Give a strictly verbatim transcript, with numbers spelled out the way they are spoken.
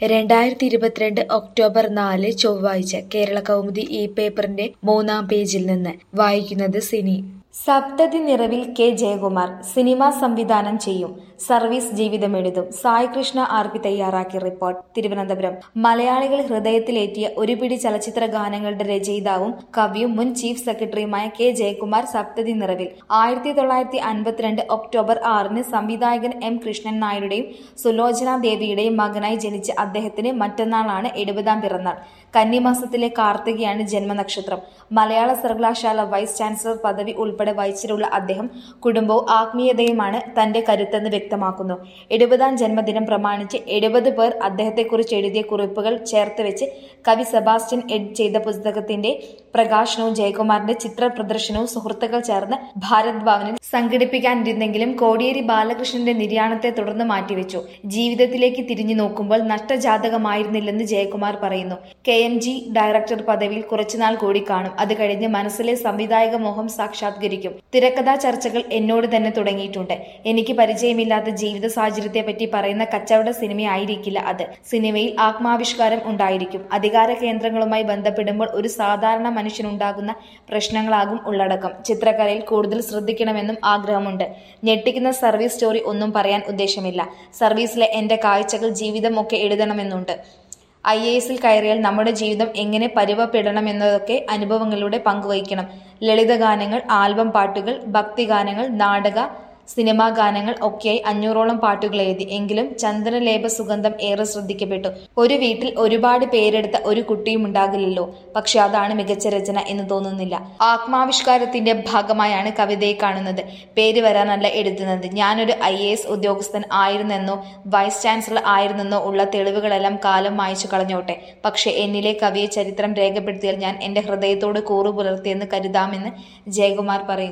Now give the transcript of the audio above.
രണ്ടായിരത്തി ഇരുപത്തിരണ്ട് ഒക്ടോബർ നാല് ചൊവ്വാഴ്ച കേരള കൗമുദി ഈ പേപ്പറിന്റെ മൂന്നാം പേജിൽ നിന്ന് വായിക്കുന്നത് സിനി. സപ്തതി നിറവിൽ കെ ജയകുമാർ സിനിമ സംവിധാനം ചെയ്യും, സർവീസ് ജീവിതമെഴുതും. സായ് കൃഷ്ണ ആർ പി തയ്യാറാക്കിയ റിപ്പോർട്ട്. തിരുവനന്തപുരം. മലയാളികൾ ഹൃദയത്തിലേറ്റിയ ഒരു പിടി ചലച്ചിത്ര ഗാനങ്ങളുടെ രചയിതാവും കവിയും മുൻ ചീഫ് സെക്രട്ടറിയുമായ കെ ജയകുമാർ സപ്തതി നിറവിൽ ആയിരത്തി തൊള്ളായിരത്തി അൻപത്തിരണ്ട് ഒക്ടോബർ ആറിന് സംവിധായകൻ എം കൃഷ്ണൻ നായരുടെയും സുലോചന ദേവിയുടെയും മകനായി ജനിച്ച അദ്ദേഹത്തിന് മറ്റന്നാളാണ് എഴുപതാം പിറന്നാൾ. കന്നിമാസത്തിലെ കാർത്തികയാണ് ജന്മനക്ഷത്രം. മലയാള സർവകലാശാല വൈസ് ചാൻസലർ പദവി ഉൾപ്പെടെ വഹിച്ചിട്ടുള്ള അദ്ദേഹം കുടുംബവും ആത്മീയതയുമാണ് തന്റെ കരുത്തെന്ന് വ്യക്തമാക്കുന്നു. എഴുപതാം ജന്മദിനം പ്രമാണിച്ച് എഴുപത് പേർ അദ്ദേഹത്തെക്കുറിച്ച് എഴുതിയ കുറിപ്പുകൾ ചേർത്ത് വെച്ച് കവി സെബാസ്റ്റ്യൻ എഡിറ്റ് ചെയ്ത പുസ്തകത്തിന്റെ പ്രകാശനവും ജയകുമാറിന്റെ ചിത്ര പ്രദർശനവും സുഹൃത്തുക്കൾ ചേർന്ന് ഭാരത് ഭവനിൽ സംഘടിപ്പിക്കാനിരുന്നെങ്കിലും കോടിയേരി ബാലകൃഷ്ണന്റെ നിര്യാണത്തെ തുടർന്ന് മാറ്റിവെച്ചു. ജീവിതത്തിലേക്ക് തിരിഞ്ഞു നോക്കുമ്പോൾ നഷ്ടജാതകമായിരുന്നില്ലെന്ന് ജയകുമാർ പറയുന്നു. കെ എം ജി ഡയറക്ടർ പദവിയിൽ കുറച്ചുനാൾ കൂടി കാണും. അത് കഴിഞ്ഞ് മനസ്സിലെ സംവിധായക മോഹം സാക്ഷാത്കരിക്കും. തിരക്കഥാ ചർച്ചകൾ എന്നോട് തന്നെ തുടങ്ങിയിട്ടുണ്ട്. എനിക്ക് പരിചയമില്ലാത്ത ജീവിത സാഹചര്യത്തെ പറ്റി പറയുന്ന കച്ചവട സിനിമയായിരിക്കില്ല അത്. സിനിമയിൽ ആത്മാവിഷ്കാരം ഉണ്ടായിരിക്കും. അധികാര കേന്ദ്രങ്ങളുമായി ബന്ധപ്പെടുമ്പോൾ ഒരു സാധാരണ മനുഷ്യനുണ്ടാകുന്ന പ്രശ്നങ്ങളാകും ഉള്ളടക്കം. ചിത്രകലയിൽ കൂടുതൽ ശ്രദ്ധിക്കണമെന്നും ആഗ്രഹമുണ്ട്. ഞെട്ടിക്കുന്ന സർവീസ് സ്റ്റോറി ഒന്നും പറയാൻ ഉദ്ദേശമില്ല. സർവീസിലെ എന്റെ കാഴ്ചകൾ, ജീവിതം ഒക്കെ എഴുതണമെന്നുണ്ട്. ഐ എ എസിൽ കയറിയാൽ നമ്മുടെ ജീവിതം എങ്ങനെ പരുവപ്പെടണമെന്നതൊക്കെ അനുഭവങ്ങളിലൂടെ പങ്കുവയ്ക്കണം. ലളിതഗാനങ്ങൾ, ആൽബം പാട്ടുകൾ, ഭക്തിഗാനങ്ങൾ, നാടക സിനിമാ ഗാനങ്ങൾ ഒക്കെയായി അഞ്ഞൂറോളം പാട്ടുകൾ എഴുതി. എങ്കിലും ചന്ദനലേപ സുഗന്ധം ഏറെ ശ്രദ്ധിക്കപ്പെട്ടു. ഒരു വീട്ടിൽ ഒരുപാട് പേരെടുത്ത ഒരു കുട്ടിയും ഉണ്ടാകില്ലല്ലോ. പക്ഷെ അതാണ് മികച്ച രചന എന്ന് തോന്നുന്നില്ല. ആത്മാവിഷ്കാരത്തിന്റെ ഭാഗമായാണ് കവിതയെ കാണുന്നത്. പേര് വരാനല്ല എഴുതുന്നത്. ഞാനൊരു ഐ എ എസ് ഉദ്യോഗസ്ഥൻ ആയിരുന്നെന്നോ വൈസ് ചാൻസലർ ആയിരുന്നെന്നോ ഉള്ള തെളിവുകളെല്ലാം കാലം മായ്ച്ചു കളഞ്ഞോട്ടെ. പക്ഷെ എന്നിലെ കവിയെ ചരിത്രം രേഖപ്പെടുത്തിയാൽ ഞാൻ എന്റെ ഹൃദയത്തോട് കൂറു പുലർത്തിയെന്ന് കരുതാമെന്ന് ജയകുമാർ പറയുന്നു.